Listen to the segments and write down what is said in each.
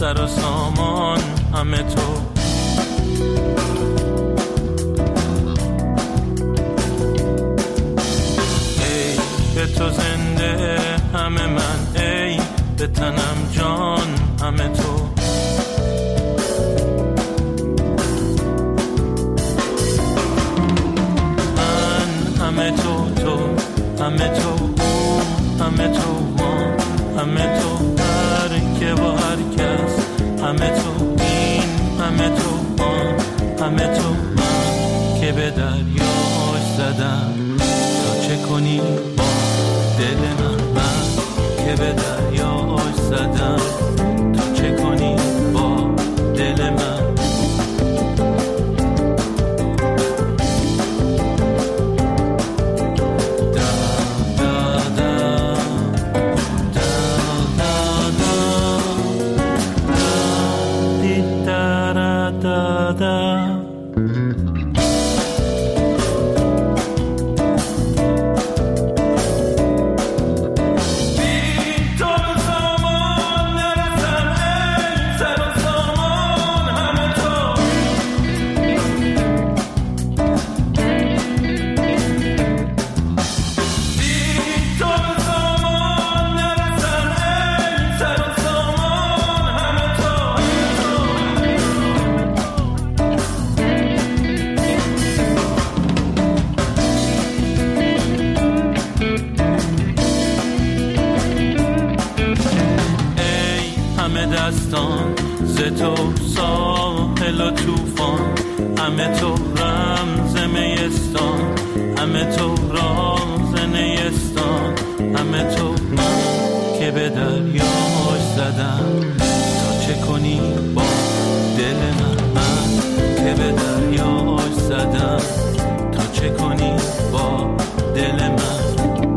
سر و سامان همه تو. ای به تو زنده همه من، ای به تنم جان همه تو. همه تو، تو همه تو، او همه تو، ما همه تو، هر که با هر کس همه تو، این همه تو، آن همه تو، من که به دریاش زدم تا چه کنی با دل من که به دریاش زدم تا چه کنی با دل من. ز تو ساحل و توفان، همه تو رمز میستان، همه تو راز نیستان، همه تو من که به دریاش زدم تا چه کنی با دل من که به دریاش زدم تا چه کنی با دل من.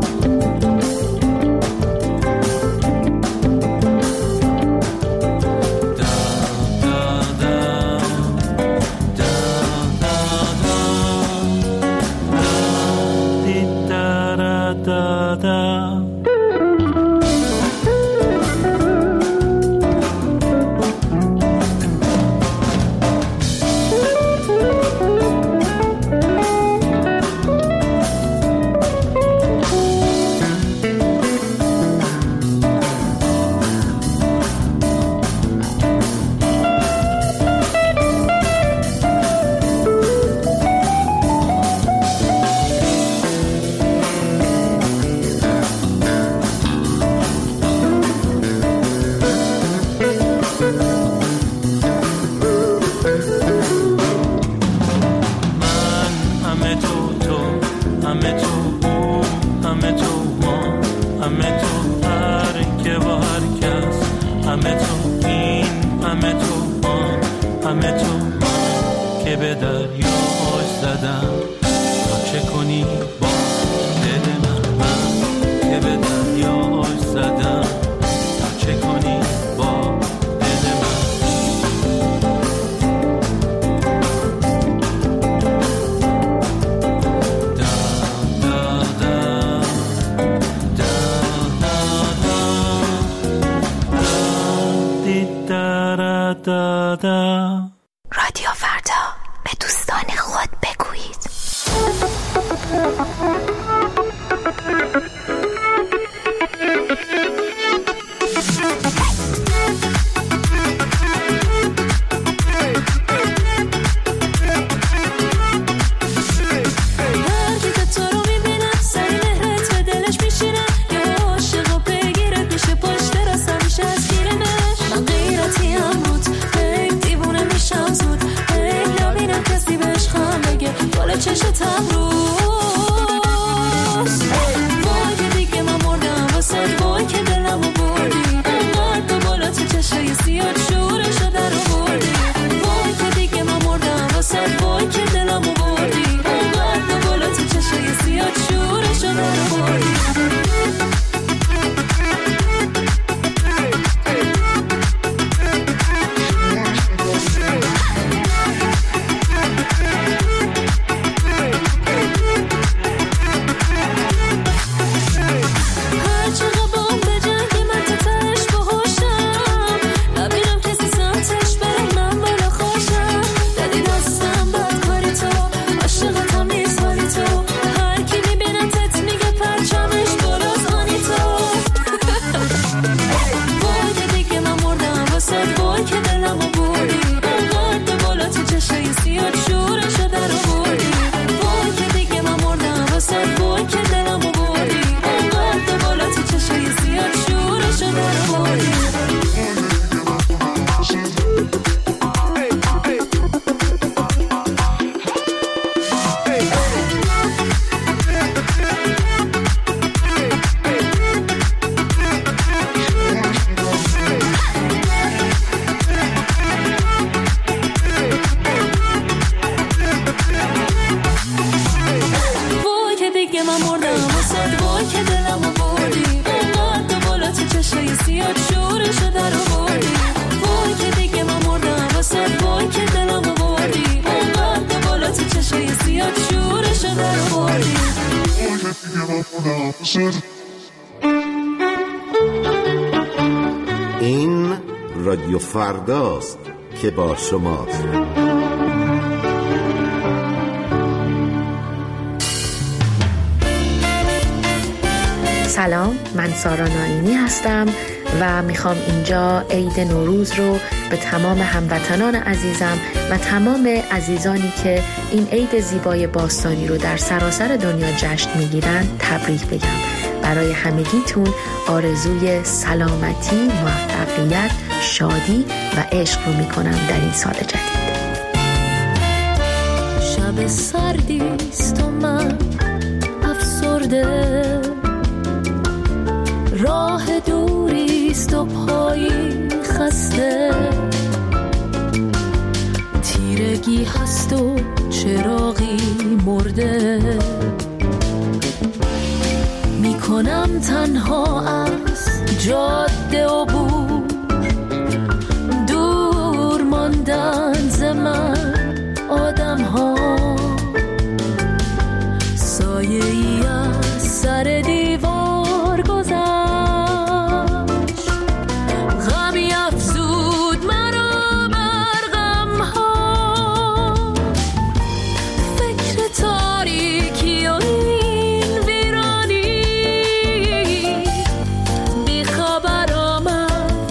رادیو فردا، به دوستان خود بگویید. دیوونه میشم این رادیو فرداست که با شماست. سلام، من سارا ناینی هستم و میخوام اینجا عید نوروز رو به تمام هموطنان عزیزم و تمام عزیزانی که این عید زیبای باستانی رو در سراسر دنیا جشن میگیرن تبریک بگم. برای همگیتون آرزوی سلامتی، موفقیت، شادی و عشق رو میکنم در این سال جدید. شب سردیست و من افسرده، راه دوریست و پایی خسته، تیرگی هست و چراغی مرده، میکنم تنها از جاده عبور، دور ماندن ز من آدم ها، سایه‌ای از سر دیوار گذشت، غمی افزود مرا بر غم ها، فکر تاریکی و این ویرانی، بی خبر آمد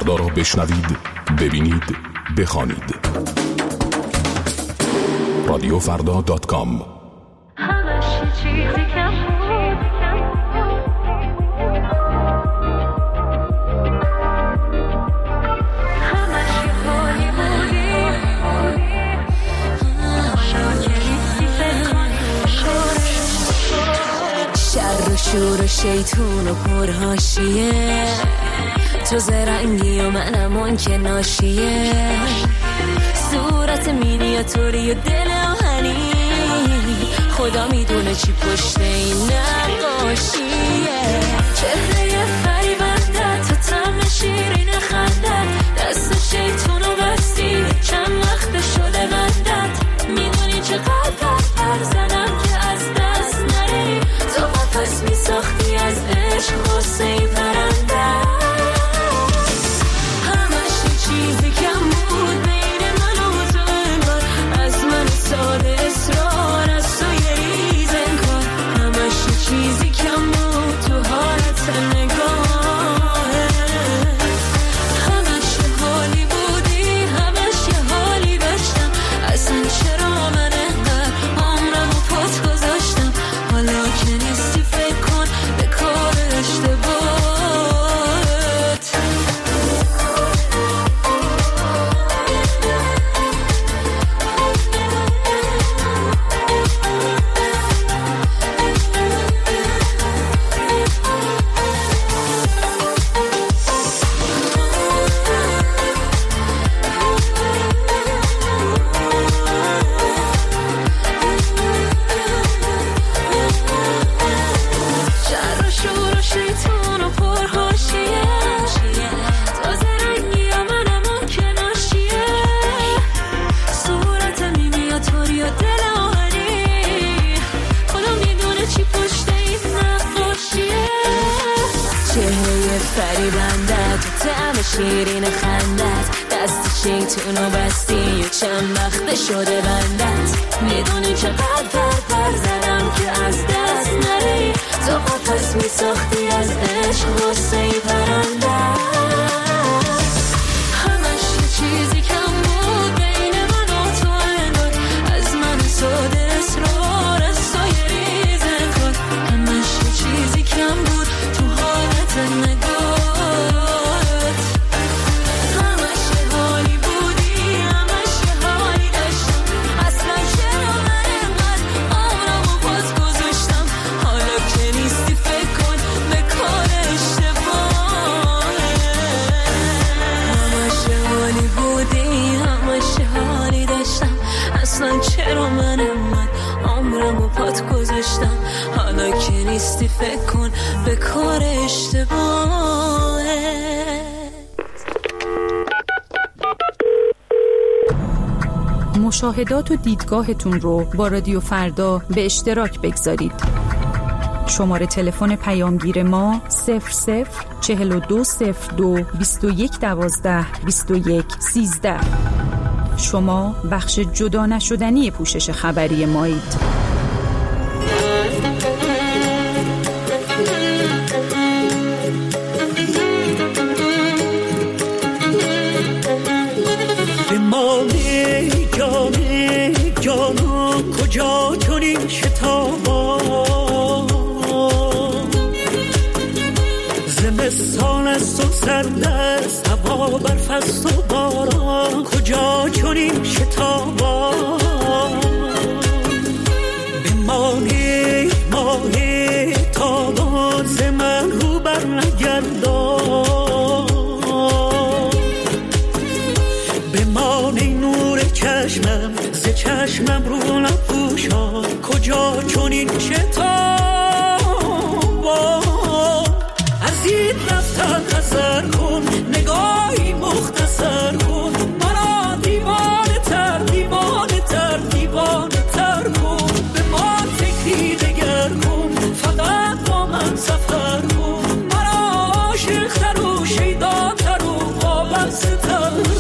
فردا را بشنوید، ببینید، بخوانید. رادیوفردا.com. شور و شیطون و پرهاشیه، تو زرنگی و منم اون که ناشیه، صورت مینیاتوری و دل آهنی، خدا میدونه چی پشت این نقاشیه. چهره فریبنده، تو طعم شیرین خندت، دست شیطون و بستی، چند وقت شده بندت، میدونی چقدر پر زدم که از دست نری، تو قفص می ساختی از عشق غصه پرنده، همش یه چیزی کم بود بین من و تو، انگار از من ساده اصرار از تو یه ریز انگار، همش یه چیزی کم بود تو حالت نگاهه، همش یه حالی بودی، همش یه حالی داشتم، اصلا چرا من انقدر عمرم و پات گذاشتم، حالا که نیستی فکر کن به کار اشتباهت. شیرین خندت، دست شیطونو بستی و چند وقت شده بندت، میدونی چقدر پر زدم که از دست نری، تو قفص می ساختی از عشق غصه پرنده، همش یه چیزی کم بود بین من و تو، انگار از من ساده اصرار از تو یه ریز انگار، همش یه چیزی کم بود تو حالت نگاه، چرا من انقدر عمرم و پات گذاشتم، حالا که نیستی فکر کن به کار اشتباهه. مشاهدات و دیدگاهتون رو با رادیو فردا به اشتراک بگذارید. شماره تلفن پیامگیر ما 004202 2112 2113. شما بخش جدا نشدنی پوشش خبری مایید. بمانه جانا کجا چنین شتابا، زمستان است و سرد است، هوا برف است و باران، کجا چنین شتابا، بمانه ماه تابان ز من رو بر نگردان، بمانه نور چشمم ز چشمم رو نپوشان، کجا چنین شتابا، از این رفتن نظر کن، نگاهی مختصر کن، مرا دیوانه تر دیوانه تر دیوانه تر کن، به ما فکری دگر کن، فقط با من سفر کن، مرا عاشق تر و شیدا تر و وابسته تر کن.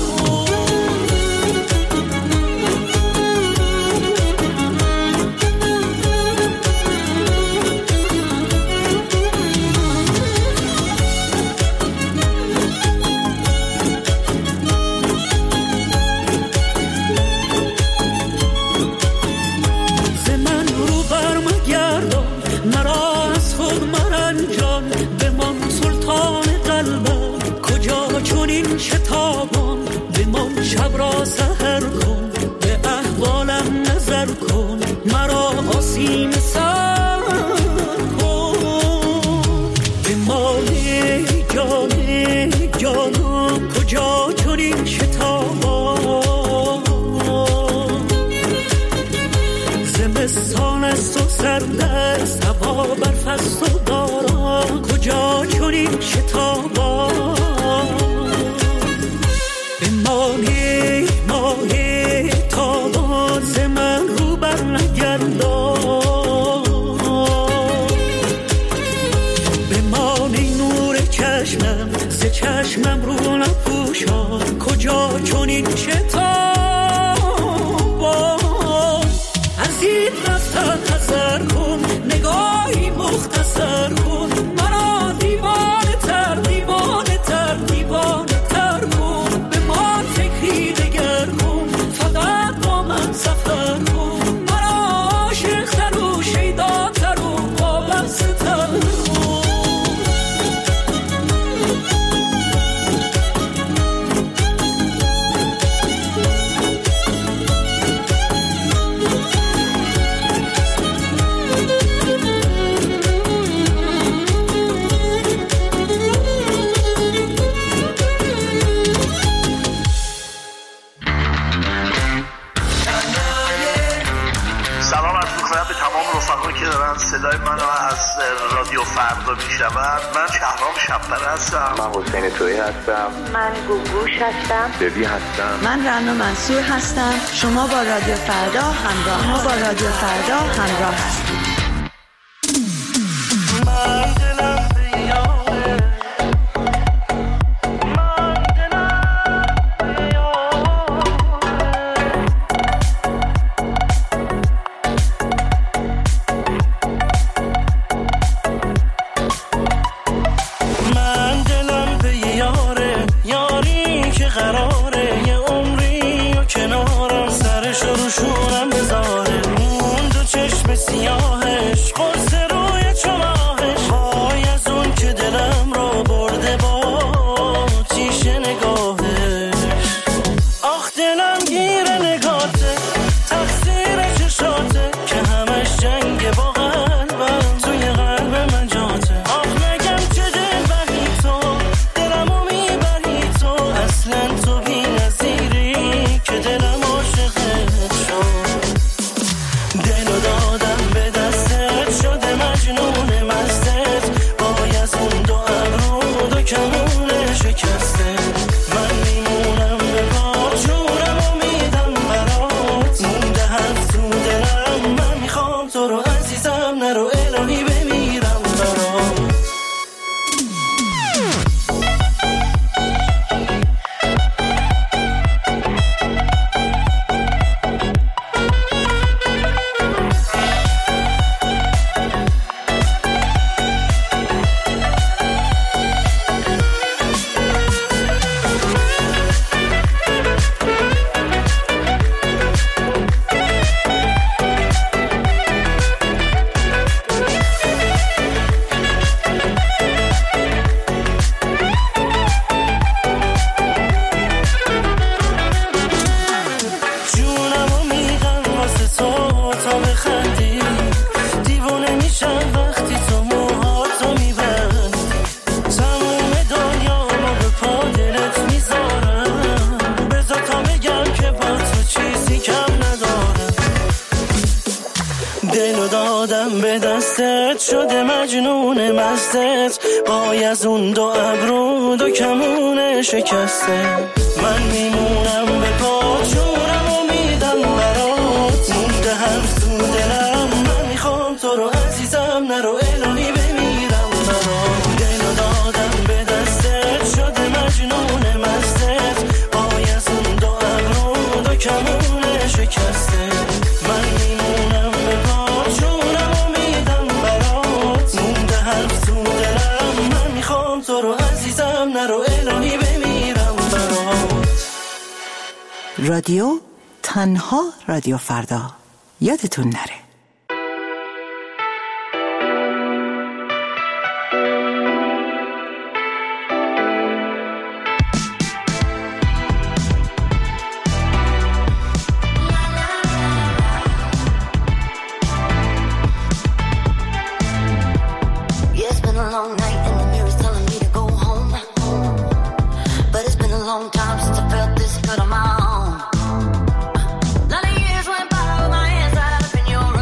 سرد است، هوا برف است و باران، کجا چنین شتابان. بمانی ماهی تابان ز من رو بر نگردان، بمانی نور چشمم ز چشمم رو نپوشان، کجا چنین شتابان. از این رفتن حذر کن، نگاهی مختصر کن، مرا دیوانه تر دیوانه تر دیوانه تر کن. به ما فکری دگر کن، فقط با من سفر کن، مرا عاشق تر و شیدا تر و وابسته تر کن. که دارن صدای منو از رادیو فردا میشنون. من شهرام شب‌پره هستم. من حسین تویی هستم. من گوگوش هستم. ببی هستم. من رنا منصور هستم. شما با رادیو فردا همراه هستید. شده مجنون مستت، پای از اون دو ابرو دو کمون شکسته. من میمونم به پا، جونم و میدم برات، مونده حرف تو دلم. من میخوام تو رو عزیزم، نرو الهی بمیرم برات. دلو دادم به دستت، شده مجنون مستت، پای از اون دو ابرو دو کمون شکسته. من میمونم به پا، جونم و میدم برات، مونده حرف تو دلم. من میخوام تو رو عزیزم، نرو الهی بمیرم برات. رادیو تنها رادیو فردا، یادتون نره. Lot of years went by with my hands tied up in your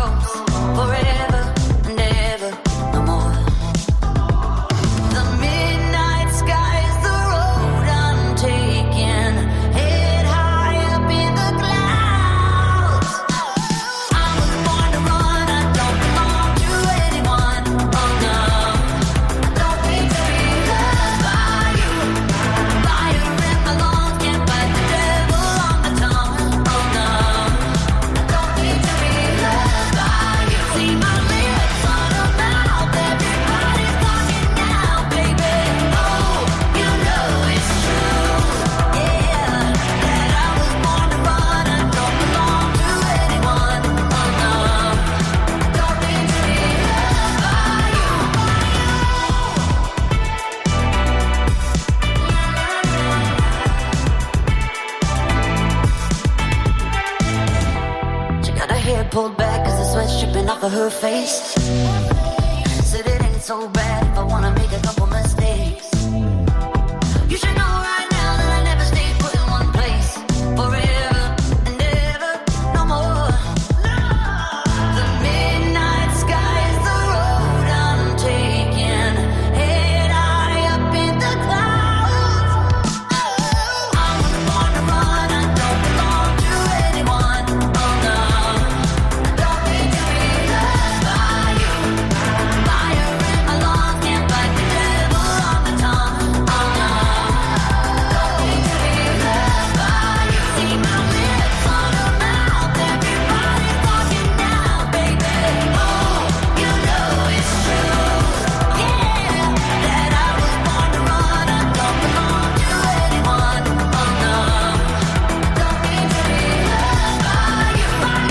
pulled back cause the sweat's dripping off of her face. Said it ain't so bad if I wanna make a couple mistakes. You should know right now that I never stay put in one place forever and ever, no more. The midnight sky is the road I'm taking, head high up in the clouds. I was born to run, I don't belong to anyone. Oh no, I don't need to be loved by you. Fire in my lungs, can't fight the devil on my tongue. Oh no, I don't need to be loved by you. See my lips on her mouth, everybody's talking now, baby. Oh, you know it's true, yeah, that I was born to run, I don't belong to anyone. Oh no, I don't need to be loved by you.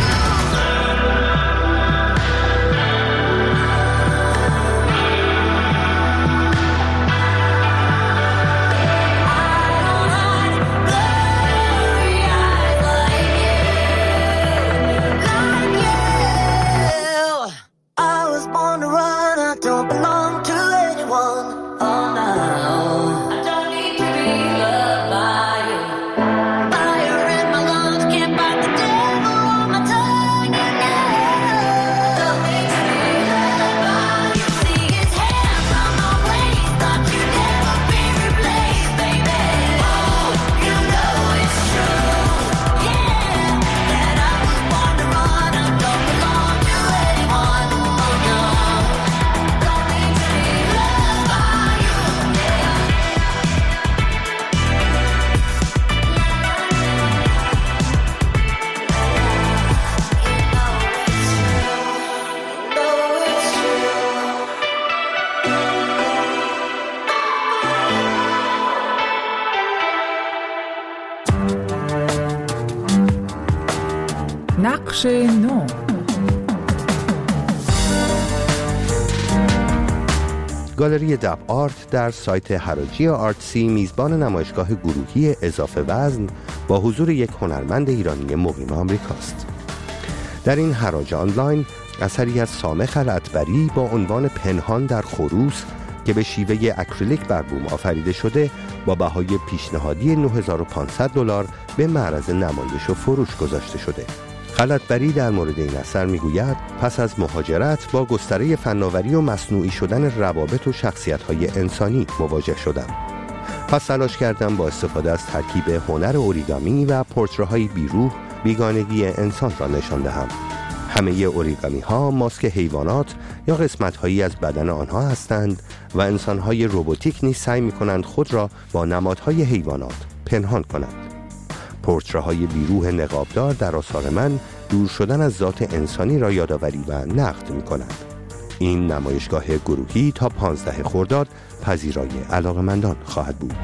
I was born to run, I don't belong to anyone. Oh no, I don't need to be loved by you. Fire in my lungs, can't fight the devil on my tongue. You know, don't need to be loved by you. See his hair from my waist, thought you'd never be replaced, baby. Oh, you know it's true, yeah, that I was born to run, I don't belong to anyone. Oh no, don't need to be loved by you, نقش نو. گالری دب آرت در سایت حراجی آرتسی میزبان نمایشگاه گروهی اضافه وزن با حضور یک هنرمند ایرانی مقیم آمریکاست. در این حراج آنلاین اثری از سامه خلعتبری با عنوان پنهان در خروس که به شیوه اکریلیک بر بوم آفریده شده با بهای پیشنهادی $9500 به معرض نمایش و فروش گذاشته شده. خلعتبری در مورد این اثر میگوید پس از مهاجرت با گستره فناوری و مصنوعی شدن روابط و شخصیت‌های انسانی مواجه شدم. پس تلاش کردم با استفاده از ترکیب هنر اوریگامی و پورتره‌های بیروح بیگانگی انسان را نشان دهم. همه اوریگامی ها ماسک حیوانات یا قسمت‌هایی از بدن آنها هستند و انسان‌های روباتیک نیز سعی می‌کنند خود را با نمادهای حیوانات پنهان کنند. پورتره‌های بیروح نقابدار در آثار من دور شدن از ذات انسانی را یادآوری و نقد می‌کنند. این نمایشگاه گروهی تا 15 خرداد پذیرای علاقه‌مندان خواهد بود.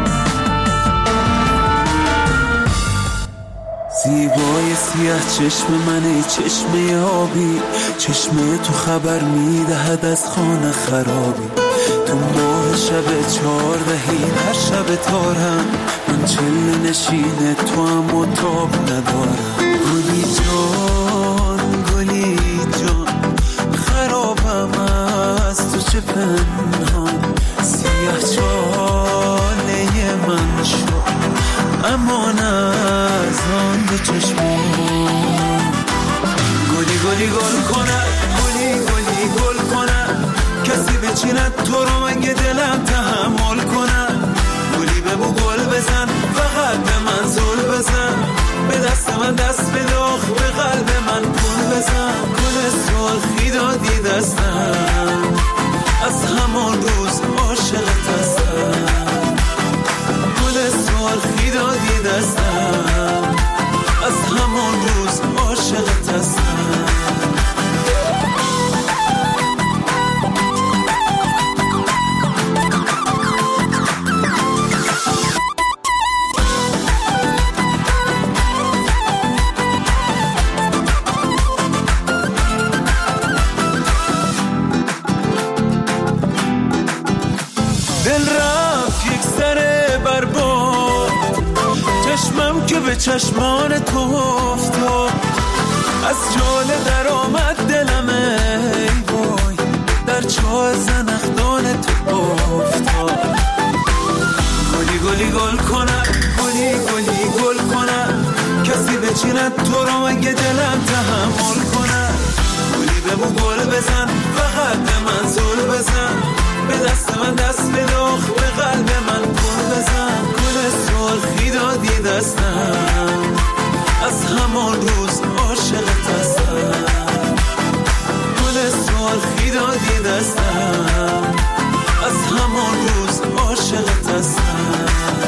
زیبای سیاه چشم منه، چشم آبی، چشم تو خبر میدهد از خانه خرابی. تو ماه شب 14 هر شب تارم، من چله نشینه تو هم و تاب ندارم. گلی جان گلی جان خرابم از تو چه پنهان، سیاه چاله من شد امان از آن دو چشمان. گلی گلی گل کنه، گلی گلی گل کنه، کسی بچیند تو رو مگه دلم تحمل کنه. گلی بگو گل بزن، فقط به من زل بزن، به دست من دست بداخ، به قلب من گل بزن. گل سرخی دادی دستم، از همان روز عاشقت هستم. گل سرخی دادی دستم، از همان روز عاشقت هستم. دل رفت یک سره برباد، چشمم که به چشمان تو افتاد، از جاله در آمد دلم ای وای، در چاه زنخدان تو افتاد. گلی گلی گل کنم، گلی گلی گل کنم، کسی بچیند تو رو مگه دلم تحمل کنم. گلی بمو گل بزن، فقط به من زل بزن، به دست من دست بداخ، به قلب من گل بزن. گل سرخی دادی دستم، از همان روز عاشقت هستم. گل سرخی دادی دستم، از همان روز عاشقت هستم.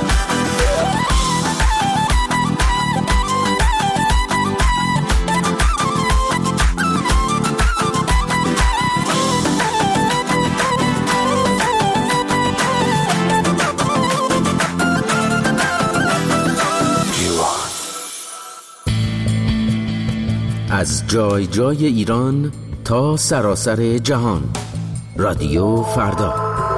از جای جای ایران تا سراسر جهان، رادیو فردا.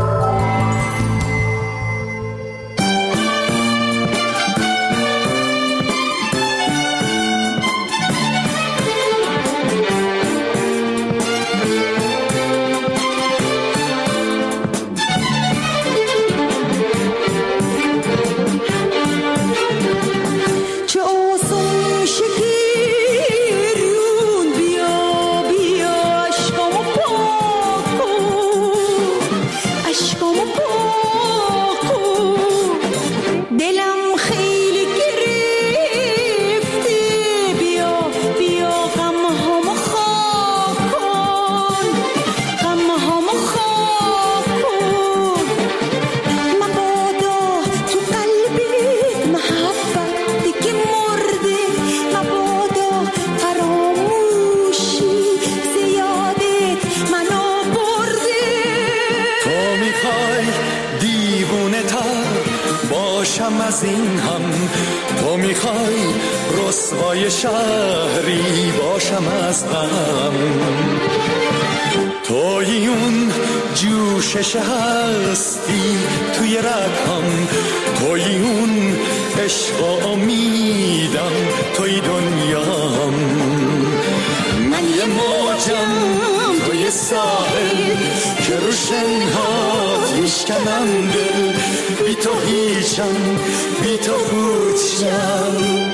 از این هم تو میخوای رسوای شهری باشم از غم. توی اون جوشش هستی توی رگم، توی اون عشق و امیدم، توی دنیام. من یه موجم توی ساحل که رو شنهات میشکنم دل، بی تو هیچم بی تو پوچم.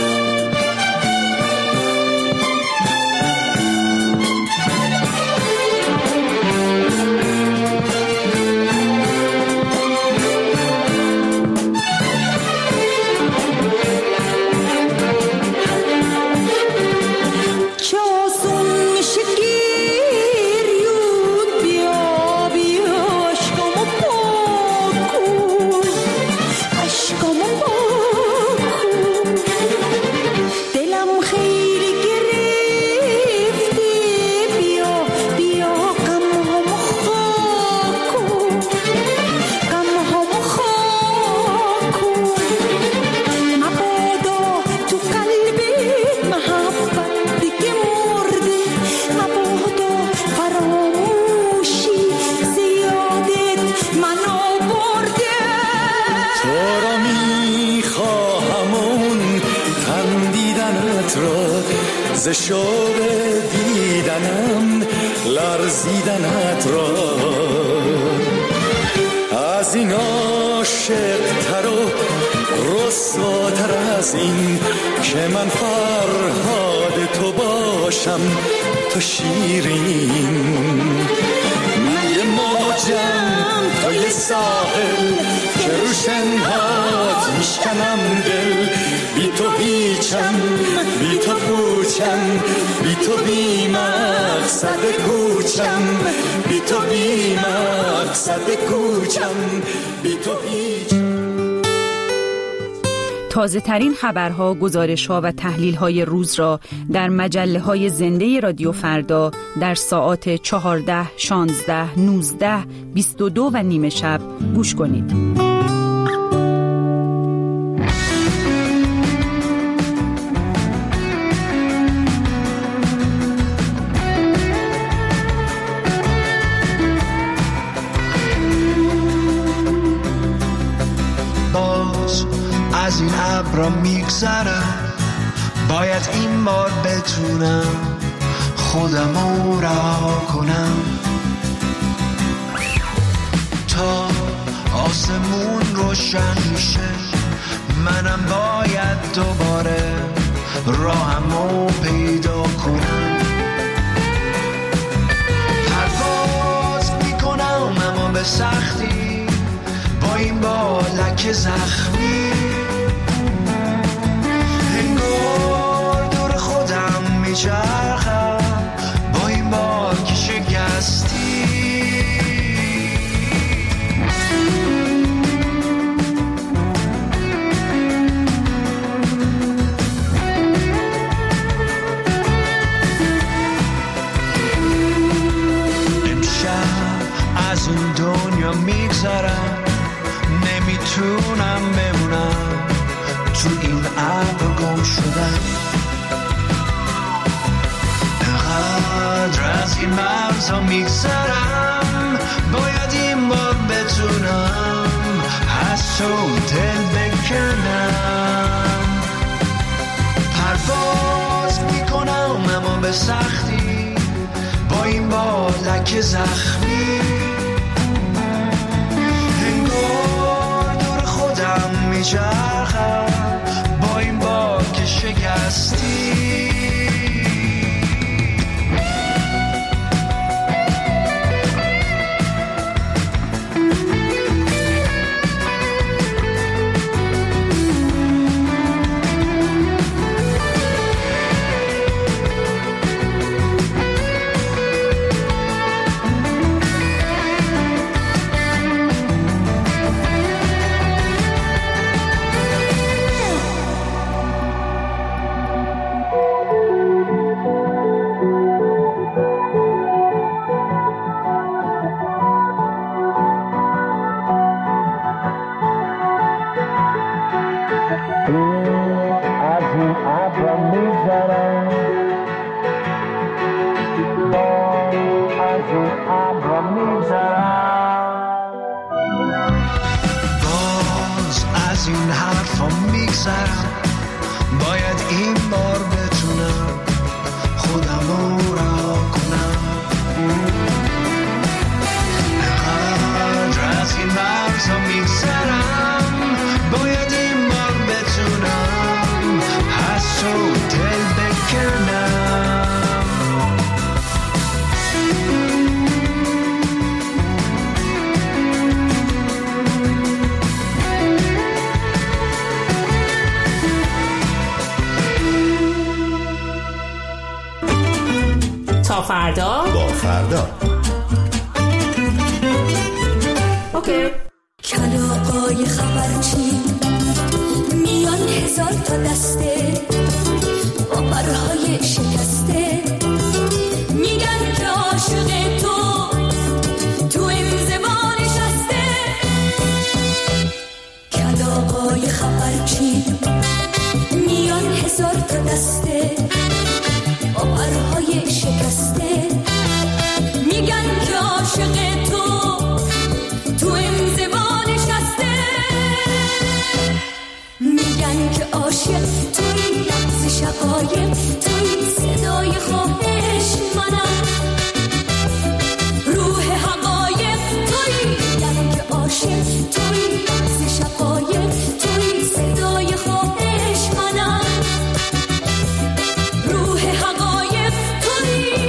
ز شوق دیدنم لرزیدنت را، از این عاشق تر و رسواتر از این که من فرهاد تو باشم تو شیرین. من یه موجم تو یه ساحل که رو شنهات میشکنم دل، بی تو هیچم بی تو پوچم، بی تو بی مقصد کوچم، بی تو بی مقصد کوچم، بی تو هیچم. تازه ترین خبرها، گزارش‌ها و تحلیل‌های روز را در مجله‌های زنده رادیو فردا در ساعات 14، 16، 19، 22 و نیم شب گوش کنید. از این ابرا میگذرم، باید این بار بتونم خودمو رها کنم تا آسمون روشن میشه. منم باید دوباره راهمو پیدا کنم. پرواز میکنم اما به سختی، با این بالک زخمی انگار دور خودم میچرخم، با این بالک شکستی. از اون دنیا میگذرم، نمیتونم بمونم تو این ابر گم شدم. انقدر از این مرزها میگذرم، باید این بار بتونم از تو دل بکنم. پرواز میکنم اما به سختی، با این بالک زخمی انگار دور خودم میچرخم، با این بالک شکستی. باید این بار بتونم خودمو رها کنم. انقدر از این مرزها میگذرم، باید این بار بتونم از تو دل بکنم. تا فردا با فردا. اوکی. کلاغای خبرچی میان هزار تا دسته با پرهای شکسته، میگن که عاشق تو انزوا نشسته. کلاغای خبرچی میان هزار تا دسته با پرهای شکسته، میگن که عاشق تو انزوا نشسته. میگن که عاشق توی لحظه شقایق، توی صدای خواهش منم، روح حقایق توی. میگن که عاشق توی لحظه شقایق، توی صدای خواهش منم، روح حقایق توی.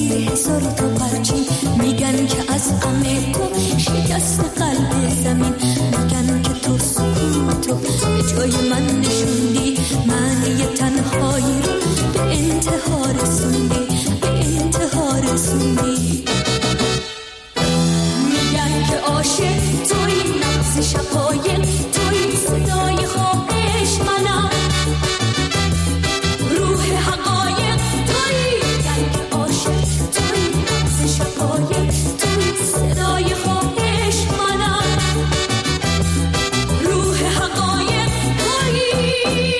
زیر هزار تا پرچین، میگن که از غم تو شکست قلب زمین، میگن که تو سکوتو به جای من نشوندی، معنی تنهایی رو به انتها رسوندی، به انتها رسوندی. میگن که عاشق توی، نبض شقایق توی، صدای خواهش منم، روح حقایق توی. میگن که عاشق توی، نبض شقایق توی، صدای خواهش منم، روح حقایق توی.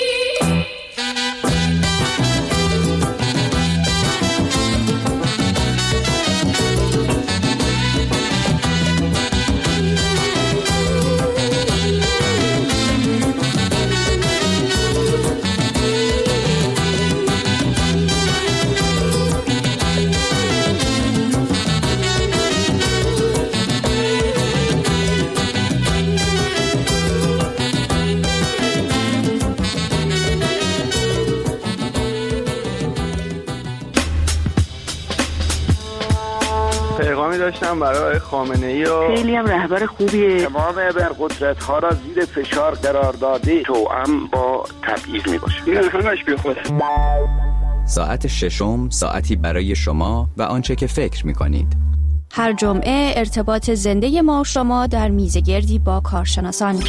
پیغامی داشتم برای خامنه‌ای و خیلی هم رهبر خوبیه. تمام ابرقدرت‌ها را زیر فشار قرار داده، توأم با تبعیض میباشه. این همش بیخوده. ساعت ششم، ساعتی برای شما و آنچه که فکر می‌کنید. هر جمعه ارتباط زنده ما و شما در میزگردی با کارشناسان.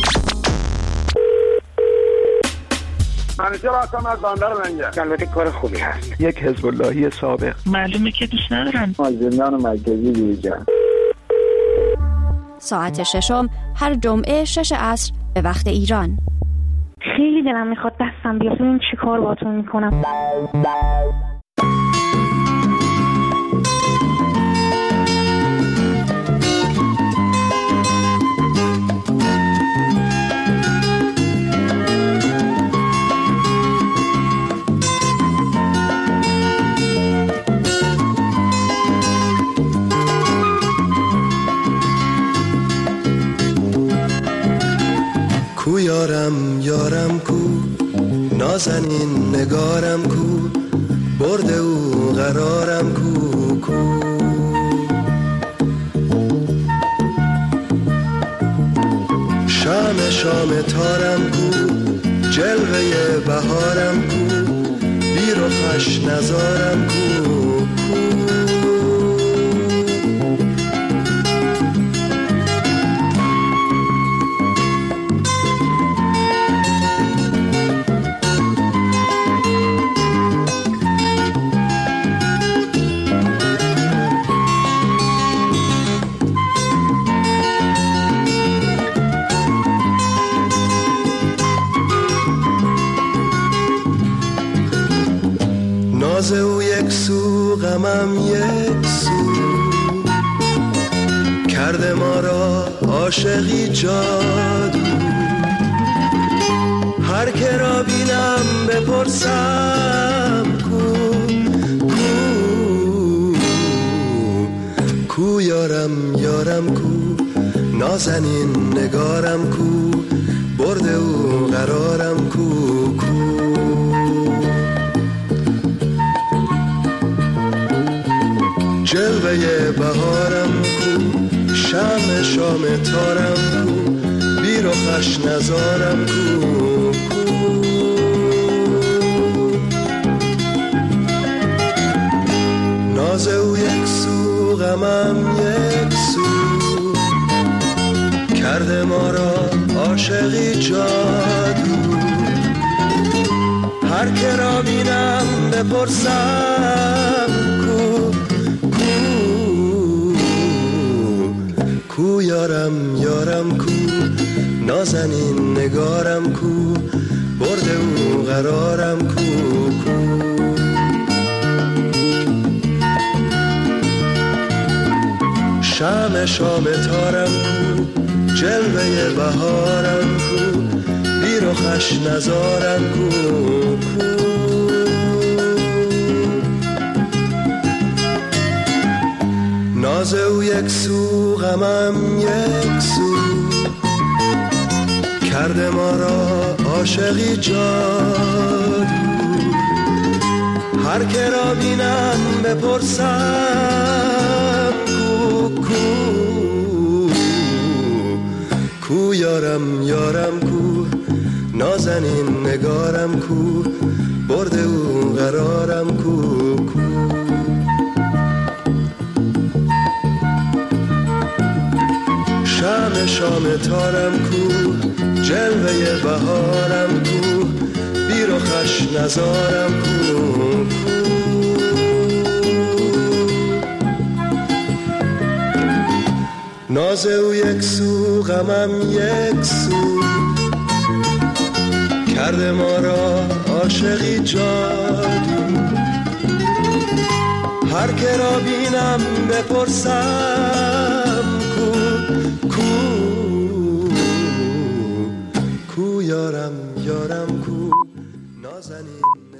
منیجر هستم از بندر منجر. البته کار خوبی هست. یک حزب اللهی سابق. معلومه که دوست ندارن. زندان مرکزی دیجا. ساعت ششم هر جمعه 6 عصر به وقت ایران. خیلی دلم میخواد دستم بیاد، ببین چی کار باهاتون میکنم. کو یارم یارم کو، نازنین نگارم کو، برده او قرارم کو کو. شام شام تارم کو، جلوه بهارم کو، بی رخش نزارم کو کو. ناز او یک سو، غمم یک سو، کرده ما را عاشقی جادو. هر که را بینم بپرسم کو کو کو، یارم یارم کو، نازنین نگارم کو، برده او قرارم کو کو. جلوه بهارم کو، شم شام تارم کو، بی رخش نزارم کو کو. ناز او یک سو، غمم یک سو، کرده ما را عاشقی جادو. هر که را بینم بپرسم کو کو، یارم یارم کو، نازنین نگارم کو، برده او قرارم کو کو. شم شام تارم کو، جلوه بهارم کو، بی رخش نزارم کو کو. ناز او یک سو، غمم یک سو، کرده ما را عاشقی جادو. هر که را بینم بپرسم نازنین نگارم کو، برده او قرارم کو کو. شام شام تارم کو، جلوه بهارم کو، بیر و خش نزارم کو. ناز او یک سو غمم یک سو، کرده ما را عاشقی جادو. هر که را بینم بپرسم کو کو کو، یارم یارم کو، نازنین